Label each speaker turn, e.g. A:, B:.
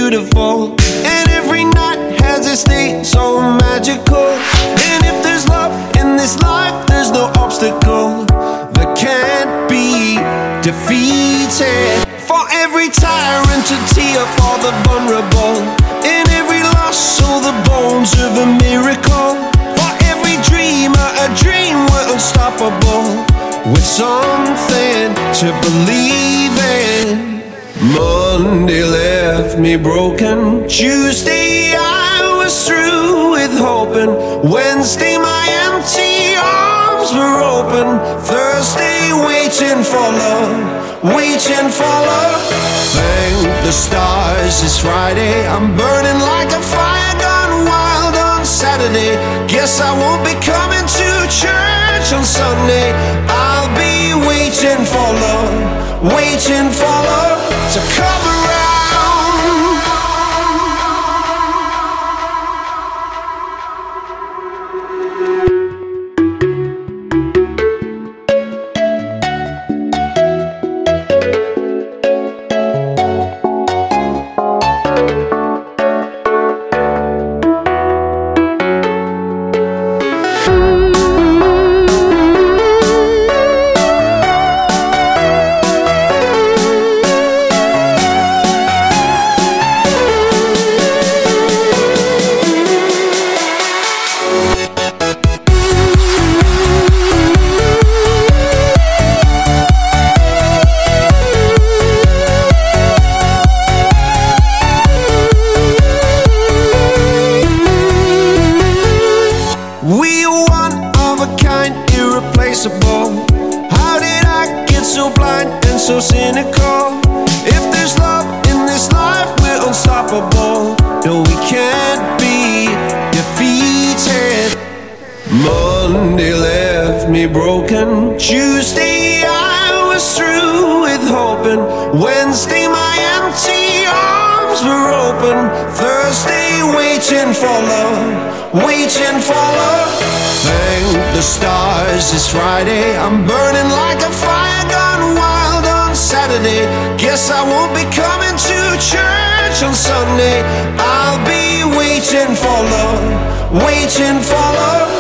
A: beautiful, and every night has its day so magical. And if there's love in this life, there's no obstacle that can't be defeated. For every tyrant a tear for the vulnerable, in every loss so the bones of a miracle. For every dreamer a dream, we're unstoppable, with something to believe in. Monday left me broken, Tuesday I was through with hoping, Wednesday my empty arms were open, Thursday waiting for love, waiting for love. Thank the stars it's Friday, I'm burning like a fire gone wild on Saturday. Guess I won't be coming to church on Sunday. I'll be waiting for love, waiting for love to come around. How did I get so blind and so cynical? If there's love in this life, we're unstoppable. No, we can't be defeated. Monday left me broken, Tuesday I was through with hoping, Wednesday my empty arms were open, Thursday waiting for love, waiting for love. Thank the stars it's Friday, I'm burning like a fire gone wild on Saturday. Guess I won't be coming to church on Sunday. I'll be waiting for love, waiting for love